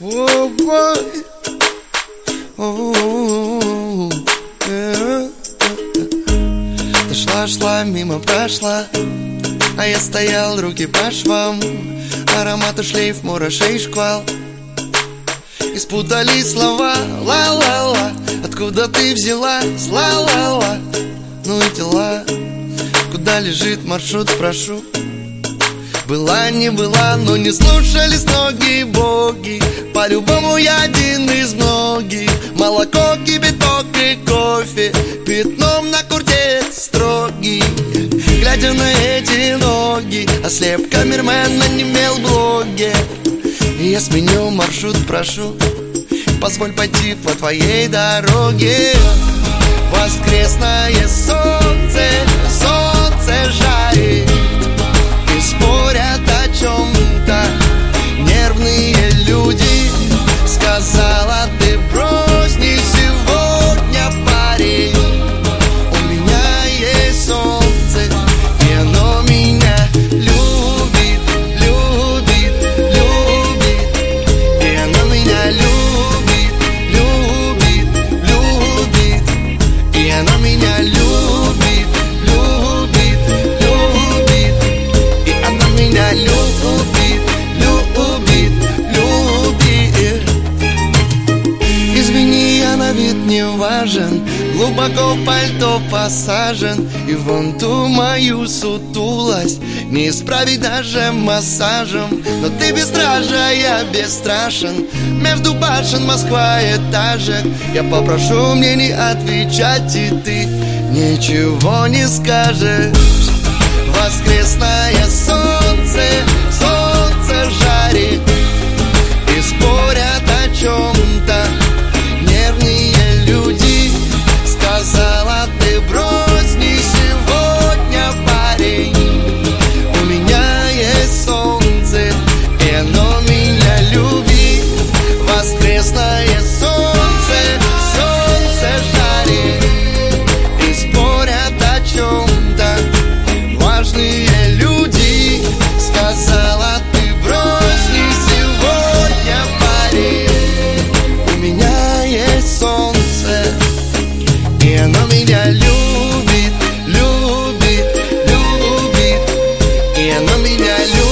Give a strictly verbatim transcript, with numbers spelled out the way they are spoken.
Oh boy. Oh, yeah. Ты шла, шла, мимо прошла, а я стоял, руки по швам. Аромат и шлейф, мурашей шквал. И спутались слова, ла-ла-ла. Откуда ты взялась, ла-ла-ла. Ну и тела, куда лежит маршрут, спрошу. Была, не была, но не слушались ноги боги. По-любому я один из многих. Молоко, кипяток и кофе пятном на курте строгий. Глядя на эти ноги, ослеп камермен, онемел блоге. И я сменю маршрут, прошу, позволь пойти по твоей дороге. Воскресное солнце, солнце жарит, и спорят о чем-то нервные люди. Сказала, ты брось не сегодня, парень. У меня есть солнце, и оно меня любит, любит, любит. И оно меня любит, любит, любит. И оно меня любит, любит, любит. И оно меня любит, любит, любит. Извини, я на вид не важен, глубоко в пальто посажен. И вон ту мою сутулость не исправить даже массажем. Но ты бесстрашна, я бесстрашен. Между башен Москва этажек. Я попрошу мне не отвечать, и ты ничего не скажешь. Воскресное солнце, солнце жарит, и спорят о чем-то нервные люди. Сказала, ты брось не сегодня, парень. У меня есть солнце, и оно меня любит. Воскресное солнце, солнце жарит, и спорят о чем-то важные люди. Сказала, ты брось не сегодня, парень. У меня есть солнце, и оно меня любит, любит, любит. И оно меня любит.